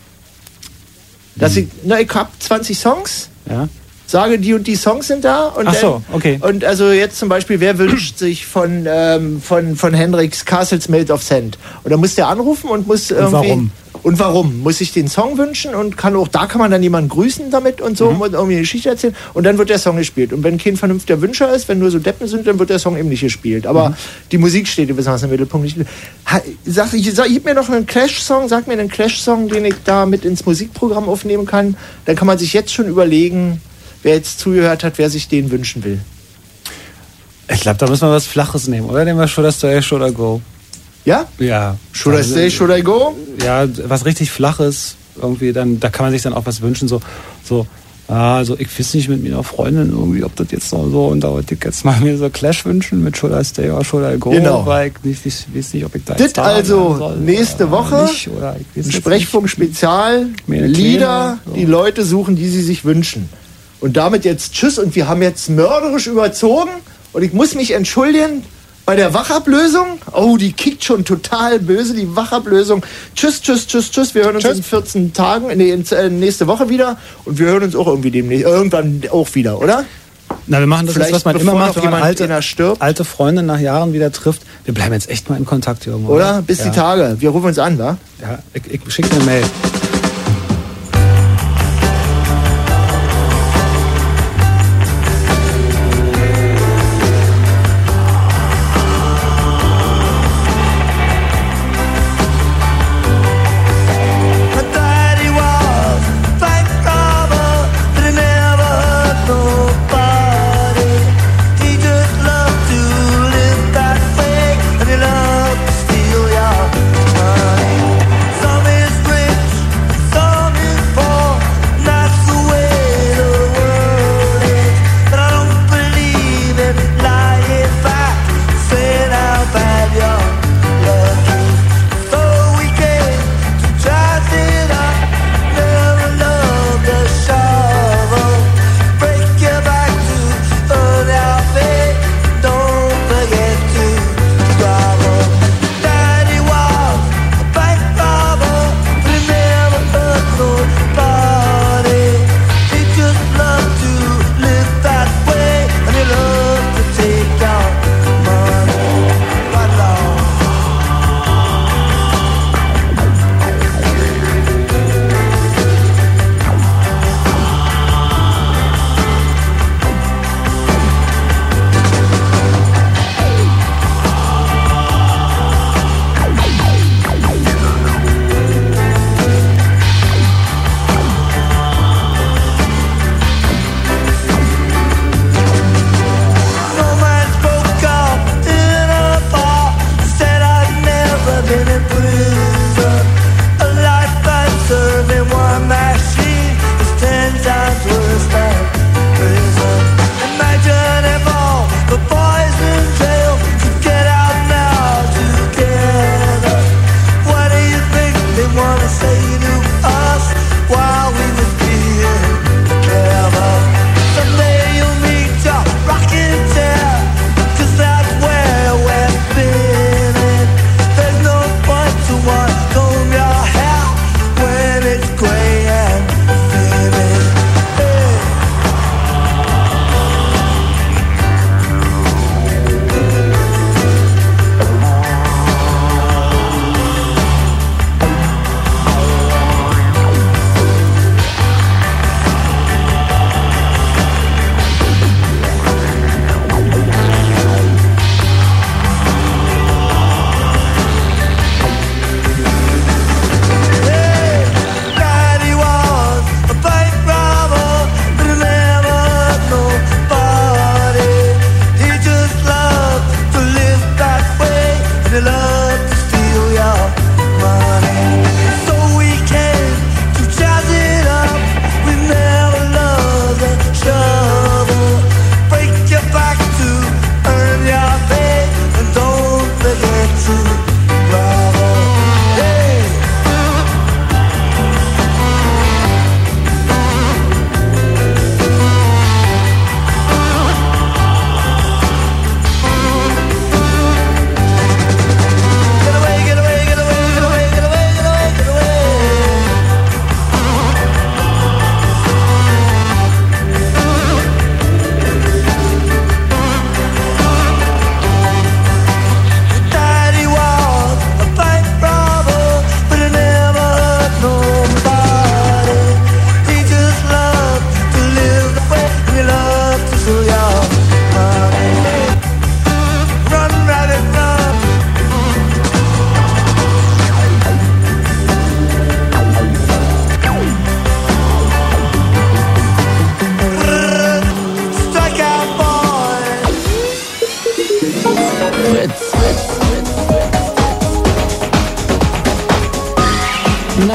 Dass ich, na, ich hab zwanzig Songs, ja. sage, die und die Songs sind da. Und Ach so, okay. Und also jetzt zum Beispiel, wer wünscht sich von, ähm, von, von Hendrix Castles Made of Sand? Und dann muss der anrufen und muss irgendwie... Und warum? Und warum? Muss ich den Song wünschen und kann auch, da kann man dann jemanden grüßen damit und so, mhm. und irgendwie eine Geschichte erzählen und dann wird der Song gespielt. Und wenn kein vernünftiger Wünscher ist, wenn nur so Deppen sind, dann wird der Song eben nicht gespielt. Aber mhm. die Musik steht besonders im Mittelpunkt. Ich, sag, ich, sag, gib mir noch einen Clash-Song, sag mir einen Clash-Song, den ich da mit ins Musikprogramm aufnehmen kann. Dann kann man sich jetzt schon überlegen, wer jetzt zugehört hat, wer sich den wünschen will. Ich glaube, da müssen wir was Flaches nehmen, oder? Nehmen wir Should I Stay, Should I Go? Ja? Ja. Should I Stay, Should I Go? Ja, was richtig Flaches. Irgendwie dann, da kann man sich dann auch was wünschen. So, so ah, also ich weiß nicht mit meiner Freundin irgendwie, ob das jetzt noch so, und da wollte ich jetzt mal mir so Clash wünschen mit Should I Stay oder Should I Go? Genau. Weil ich nicht, ich weiß nicht, ob ich da das jetzt da also soll, nächste Woche nicht, oder ich ein Sprechfunk-Spezial, Lieder, so. Die Leute suchen, die sie sich wünschen. Und damit jetzt tschüss, und wir haben jetzt mörderisch überzogen und ich muss mich entschuldigen bei der Wachablösung. Oh, die kickt schon total böse, die Wachablösung. Tschüss, tschüss, tschüss, tschüss. Wir hören uns tschüss. in vierzehn Tagen, nee, in, äh, nächste Woche wieder. Und wir hören uns auch irgendwie demnächst, irgendwann auch wieder, oder? Na, wir machen das jetzt, was man immer macht, wenn man alte, stirbt. alte Freunde nach Jahren wieder trifft. Wir bleiben jetzt echt mal in Kontakt irgendwo. Oder? Oder? Bis ja. die Tage. Wir rufen uns an, wa? Ja, ich, ich schicke eine Mail.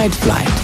Nightfly.